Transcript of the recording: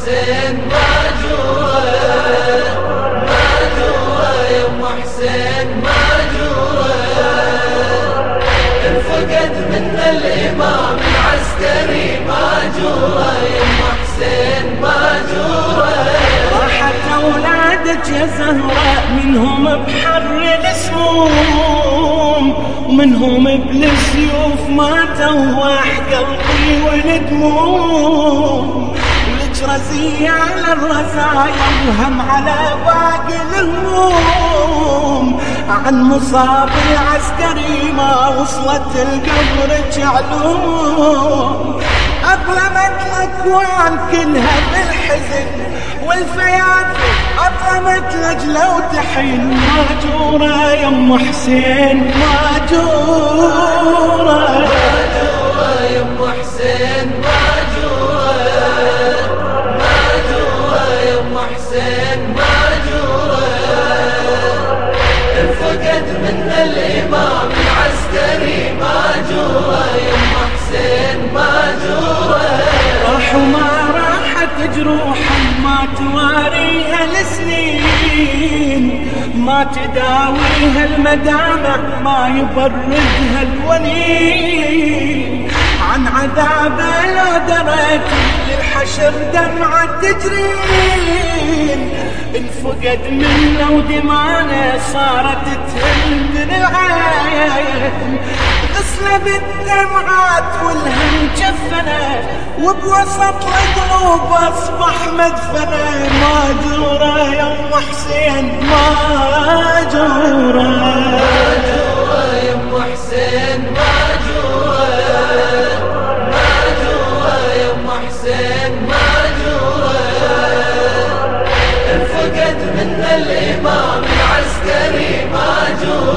حسين ماجورة ماجورة يا ام حسين ماجورة انفقد منا الامام العسكري ماجورة يا ام حسين ماجورة راحت اولادك يا زهرة منهم بحر السموم ومنهم بالسيوف ماتوا واح قلبي والدموم رزية على الرزايا وهم على باقي الهموم عن مصاب العسكري ما وصلت القبر علوم أظلمت الأكوان كلها بالحزن والفيافي أطلمت لجلة وتحين ماجورة يا ام حسين ماجورة ماجورة يا ام حسين حسين ماجورة انفقد منا الإمام العسكري ماجورة يا ام حسين ماجورة راح وما راحت جروحا ما تواريها السنين ما تداويها المدامع ما يبردها الولين عن عذابه لو دريت للحشر دمعة تجرين انفقد منه ودمانه صارت تهل العين غسله بالدمعات والهم جفنه وبوسط القلوب اصبح مدفنه ماجوره يا ام حسين ماجوره ماجوره يا ام حسين ماجوره ماجوره يا ام حسين ماجوره انفقد منا الامام العسكري ماجوره